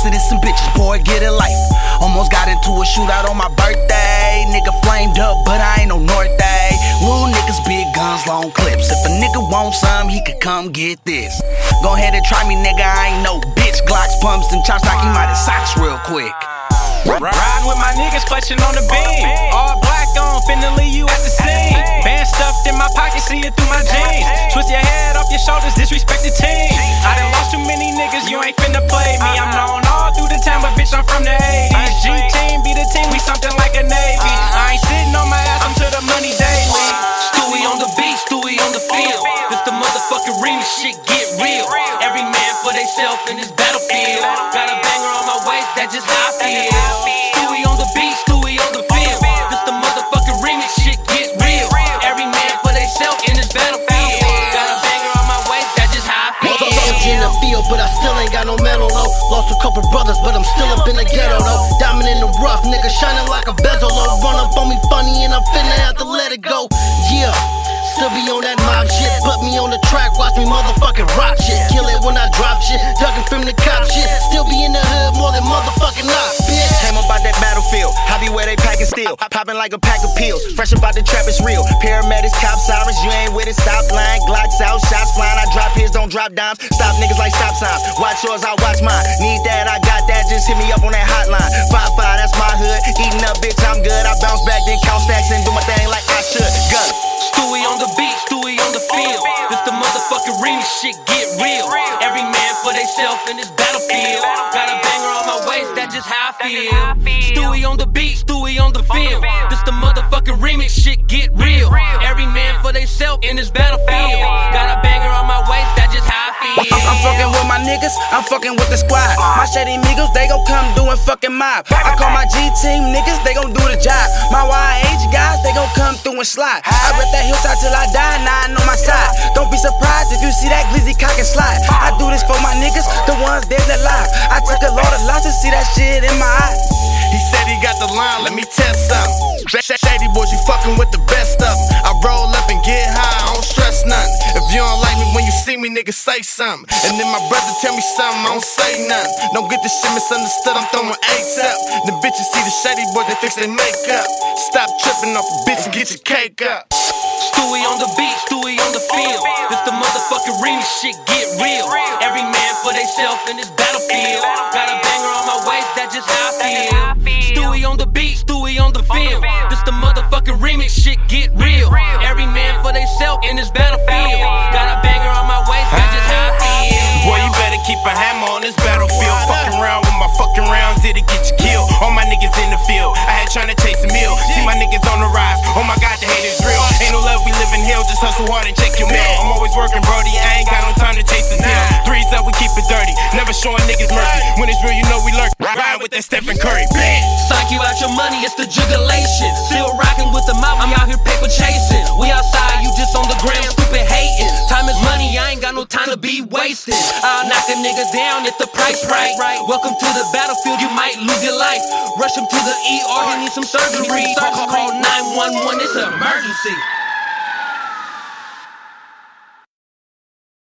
accidents and bitches, boy, get a life. Almost got into a shootout on my birthday. Nigga flamed up, but I ain't no North Day. Little niggas, big guns, long clips. If a nigga want some, he could come get this. Go ahead and try me, nigga, I ain't no bitch. Glocks, pumps, and chops, knock him out his socks real quick. Riding with my niggas, clutching on the beam. All black on, finna leave you at the scene. Band stuffed in my pocket, see it through my jeans. Twist your head off your shoulders, disrespect the team. I done lost too many niggas, you ain't finna play me. I'm known all through the town, but bitch, I'm from the 80s. G-team be the team, we something like a Navy. I ain't sitting on my ass, I'm to the money daily. Stewie on the beat, Stewie on the field. This the motherfucking remix, shit get real. Every man for theyself in this battlefield. Got a banger on my waist, that's just how I feel. Stewie on the beat, Stewie on the field. This the motherfucking remix, shit get real. Every man for theyself in this battlefield. Got a banger on my waist, that's just how I feel. In the field, but I still ain't got no medal, though. Lost a couple brothers, but I'm still up in the ghetto, though. Diamond in the rough, nigga shining like a bezel, though. Run up on me funny and I'm finna have to let it go. Yeah. Still be on that mob shit, put me on the track, watch me motherfucking rock shit. Kill it when I drop shit, ducking from the cop shit. Still be in the hood more than motherfucking not, bitch. Came up out that battlefield, I be where they packin' steel. Poppin' like a pack of pills, fresh about the trap, it's real. Paramedics, cop sirens, you ain't with it, stop lying. Glocks out, shots flying, I drop hits, don't drop dimes. Stop niggas like stop signs, watch yours, I watch mine. Need that, I got that, just hit me up on that hotline. 5-5, that's my hood, eating up, bitch, I'm good. I bounce back, then count stacks and do my thing like I should. Go. Stewie on the beat, Stewie on the field. This the motherfucking remix, shit get real. Every man for theyself in this battlefield. Got a banger on my waist, that's just how I feel. Stewie on the beat, Stewie on the field. This the motherfucking remix, shit get real. Every man for theyself in this battlefield. Got a banger on my waist, that's just how I feel. I'm fucking with my niggas, I'm fucking with the squad. My shady amigos, they gon' come doing fucking mob. I call my G-team niggas, they gon' do the job. My YH guys, they gon' come through and slide. I rip that hillside till I die, 9 on my side. Don't be surprised if you see that glizzy cock and slide. I do this for my niggas, the ones dead and alive. I took a lot of losses, see that shit in my eye. He said he got the line, let me test something. Shady boys, you fucking with the best of them. I roll up and get high, I don't stress nothing. If you don't like me when you see me, nigga, say something. And then my brother tell me something, I don't say nothing. Don't get this shit misunderstood, I'm throwing eights up. The bitches see the shady boys, they fix their makeup. Stop tripping off a bitch and get your cake up. Stewie on the beat, Stewie on the field. This the motherfucking remix, shit get real. Every man for theyself in this battlefield. Got a banger on my waist, that's just how I feel. Stewie on the beat, Stewie on the field. This the motherfucking remix, shit get real. Every man for theyself in this battlefield. Got a banger on my waist, that's just how I feel. Boy, you better keep a hammer on this battlefield. Fucking around with my fucking rounds, it'll get you killed. All my niggas in the field, I had tryna chase a meal. See my niggas on the rise, oh my god, the hate is real. Ain't no love, we live in hell, just hustle hard and check your mail. I'm always working, brody, I ain't got no time to chase the tail. Threes up, we keep it dirty, never showing niggas mercy. When it's real, you know we lurk. Ride with that Stephen Curry, bam. Psych you out your money, it's the jubilation. Still rocking with the mob, I'm out here paper chasing. We outside, you just on the gram, stupid hating. Time is money, I ain't got no time to be wasted. I'll knock a nigga down if the price right. Welcome to the battlefield, you might lose your life. Rush him to the ER, he needs some surgery. Call 911, it's an emergency.